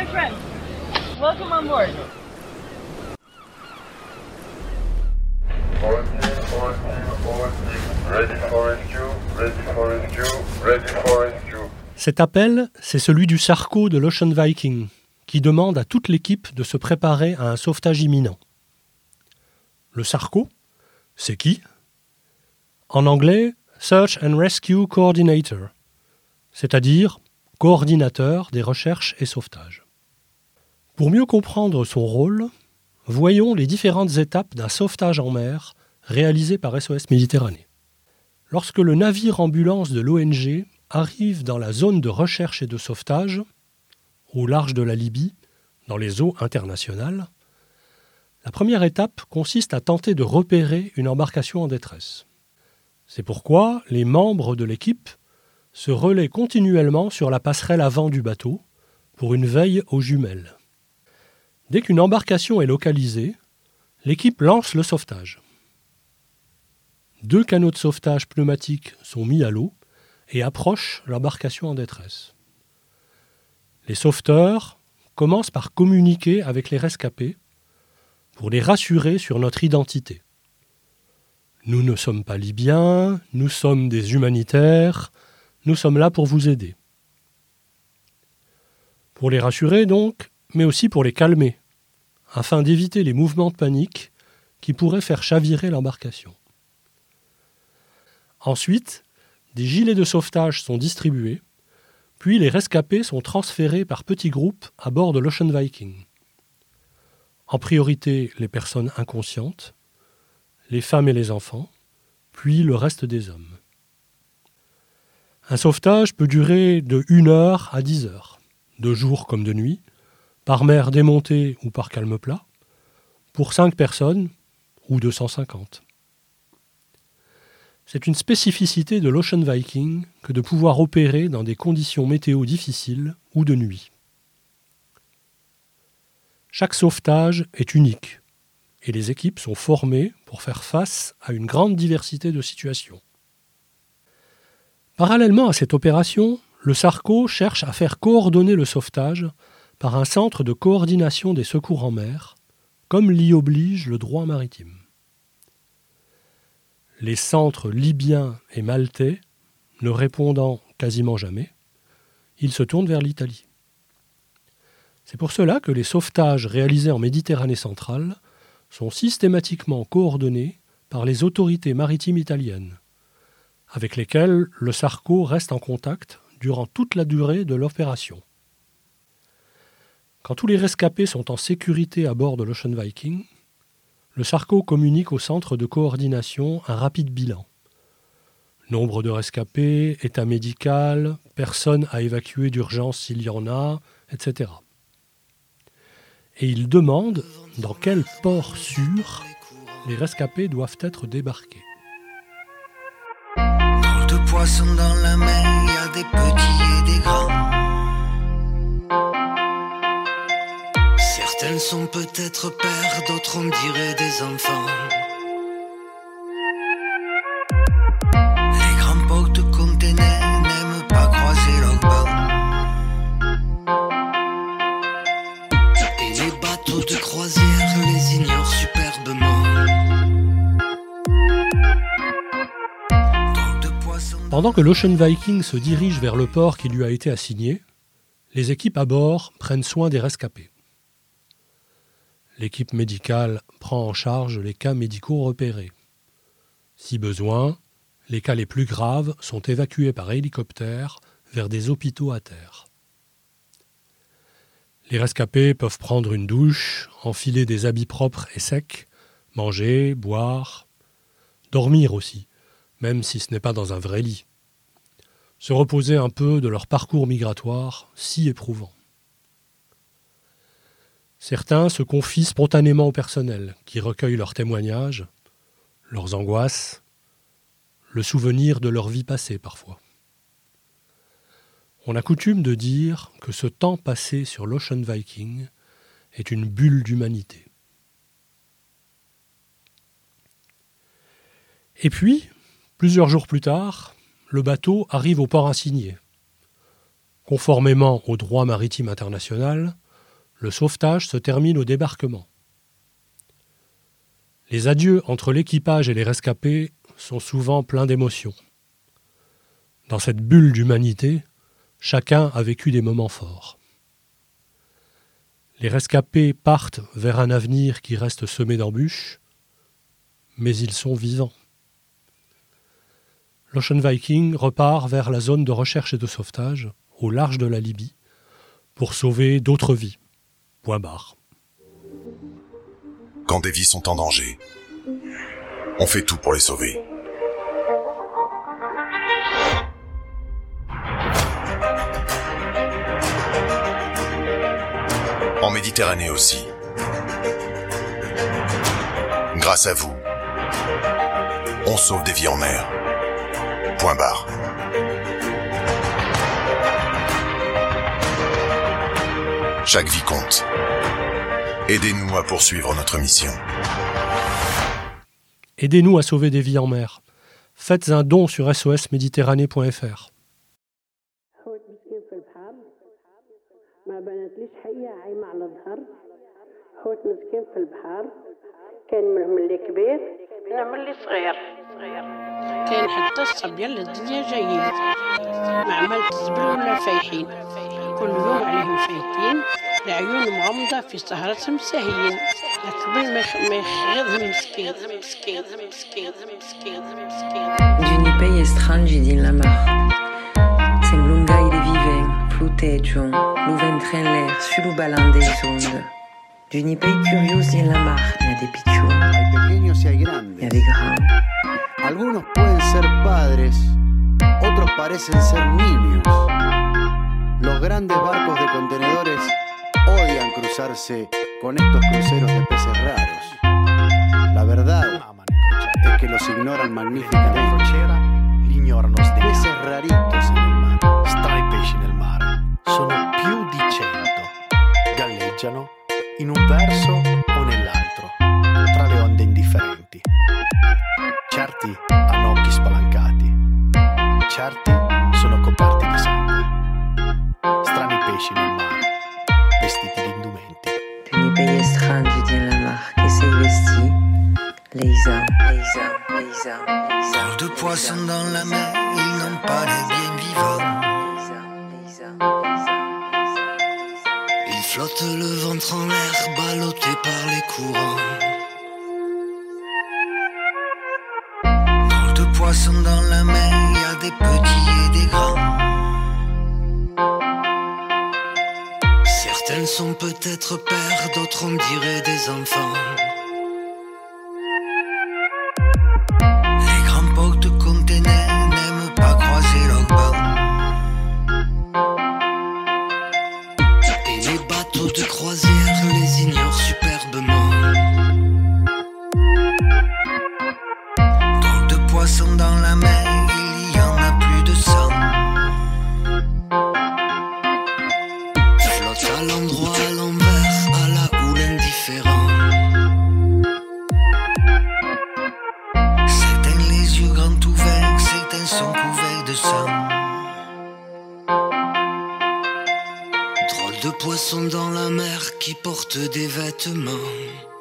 friend. Welcome on board. Cet appel, c'est celui du SARCO de l'Ocean Viking, qui demande à toute l'équipe de se préparer à un sauvetage imminent. Le SARCO, c'est qui ? En anglais, Search and Rescue Coordinator, c'est-à-dire coordinateur des recherches et sauvetages. Pour mieux comprendre son rôle, voyons les différentes étapes d'un sauvetage en mer réalisé par SOS Méditerranée. Lorsque le navire ambulance de l'ONG arrive dans la zone de recherche et de sauvetage, au large de la Libye, dans les eaux internationales, la première étape consiste à tenter de repérer une embarcation en détresse. C'est pourquoi les membres de l'équipe se relaient continuellement sur la passerelle avant du bateau pour une veille aux jumelles. Dès qu'une embarcation est localisée, l'équipe lance le sauvetage. 2 canots de sauvetage pneumatiques sont mis à l'eau et approchent l'embarcation en détresse. Les sauveteurs commencent par communiquer avec les rescapés pour les rassurer sur notre identité. Nous ne sommes pas libyens, nous sommes des humanitaires, nous sommes là pour vous aider. Pour les rassurer donc, mais aussi pour les calmer, afin d'éviter les mouvements de panique qui pourraient faire chavirer l'embarcation. Ensuite, des gilets de sauvetage sont distribués, puis les rescapés sont transférés par petits groupes à bord de l'Ocean Viking. En priorité, les personnes inconscientes, les femmes et les enfants, puis le reste des hommes. Un sauvetage peut durer de 1 heure à 10 heures, de jour comme de nuit, par mer démontée ou par calme plat, pour 5 personnes ou 250. C'est une spécificité de l'Ocean Viking que de pouvoir opérer dans des conditions météo difficiles ou de nuit. Chaque sauvetage est unique et les équipes sont formées pour faire face à une grande diversité de situations. Parallèlement à cette opération, le SARCO cherche à faire coordonner le sauvetage par un centre de coordination des secours en mer, comme l'y oblige le droit maritime. Les centres libyens et maltais ne répondant quasiment jamais, ils se tournent vers l'Italie. C'est pour cela que les sauvetages réalisés en Méditerranée centrale sont systématiquement coordonnés par les autorités maritimes italiennes, avec lesquelles le SARCO reste en contact durant toute la durée de l'opération. Quand tous les rescapés sont en sécurité à bord de l'Ocean Viking, le SARCO communique au centre de coordination un rapide bilan. Nombre de rescapés, état médical, personnes à évacuer d'urgence s'il y en a, etc. Et il demande dans quel port sûr les rescapés doivent être débarqués. Drôle de poissons dans la mer, il y a des petits et des grands. Certaines sont peut-être pères, d'autres on dirait des enfants. Les grands ports de containers n'aiment pas croiser leurs bancs. Et les bateaux de croisière les ignorent superbement. Pendant que l'Ocean Viking se dirige vers le port qui lui a été assigné, les équipes à bord prennent soin des rescapés. L'équipe médicale prend en charge les cas médicaux repérés. Si besoin, les cas les plus graves sont évacués par hélicoptère vers des hôpitaux à terre. Les rescapés peuvent prendre une douche, enfiler des habits propres et secs, manger, boire, dormir aussi, même si ce n'est pas dans un vrai lit. Se reposer un peu de leur parcours migratoire si éprouvant. Certains se confient spontanément au personnel, qui recueille leurs témoignages, leurs angoisses, le souvenir de leur vie passée parfois. On a coutume de dire que ce temps passé sur l'Ocean Viking est une bulle d'humanité. Et puis, plusieurs jours plus tard, le bateau arrive au port assigné. Conformément au droit maritime international, le sauvetage se termine au débarquement. Les adieux entre l'équipage et les rescapés sont souvent pleins d'émotions. Dans cette bulle d'humanité, chacun a vécu des moments forts. Les rescapés partent vers un avenir qui reste semé d'embûches, mais ils sont vivants. L'Ocean Viking repart vers la zone de recherche et de sauvetage, au large de la Libye, pour sauver d'autres vies. Point barre. Quand des vies sont en danger, on fait tout pour les sauver. En Méditerranée aussi. Grâce à vous, on sauve des vies en mer. Point barre. Chaque vie compte. Aidez-nous à poursuivre notre mission. Aidez-nous à sauver des vies en mer. Faites un don sur sosméditerranée.fr. ما بناتليش حية عايمة على الظهر هوت مسكين في البحر كان من اللي كبير أنا من اللي صغير كان حتى الصبيان للدنيا جايين ما عملت زبل ولا فايحين كل يوم عليهم فايتين العيون مغمضة في سهرتهم ساهيين قبل ما يخغضهم مسكين مسكين مسكين مسكين مسكين D'une pays estrange din la mar Semblungai de vivent, flutegion, l'ouventre en l'air, sulubalan des ondes. D'une pays curieuse din la mar, il y a des pichons, Hay pequeños y hay il y a grandes. des grands. Algunos pueden ser padres, otros parecen ser niños. Los grandes barcos de contenedores odian cruzarse con estos cruceros de peces raros. La verdad es que los ignoran magníficamente. Peces raritos en el mar. Strani pesci nel mare, sono più di 100. Galleggiano in un verso o nell'altro, tra le onde indifferenti. Certi hanno occhi spalancati, certi sono coperti di sangue. Strani pesci nel mare, vestiti di indumenti. D'une pays estrange din la mar, que s'est vesti, les hommes, les hommes, les hommes, les hommes. Tant de poissons dans la mer, ils n'ont pas les bien vivants. Ils flottent le ventre en l'air, ballottés par les courants. Tant de poissons dans la mer, il y a des petits et des grands. Certaines sont peut-être pères, d'autres on dirait des enfants. Les grands ports de containers n'aiment pas croiser leurs bancs. Et les bateaux de croisière les ignorent superbement. Trop de poissons dans la mer, il y en a plus de 100. Flotte à l'endroit, à l'envers, à la houle indifférent. Certains les yeux grands ouverts, certains sont couverts de sang. Drôle de poissons dans la mer qui portent des vêtements.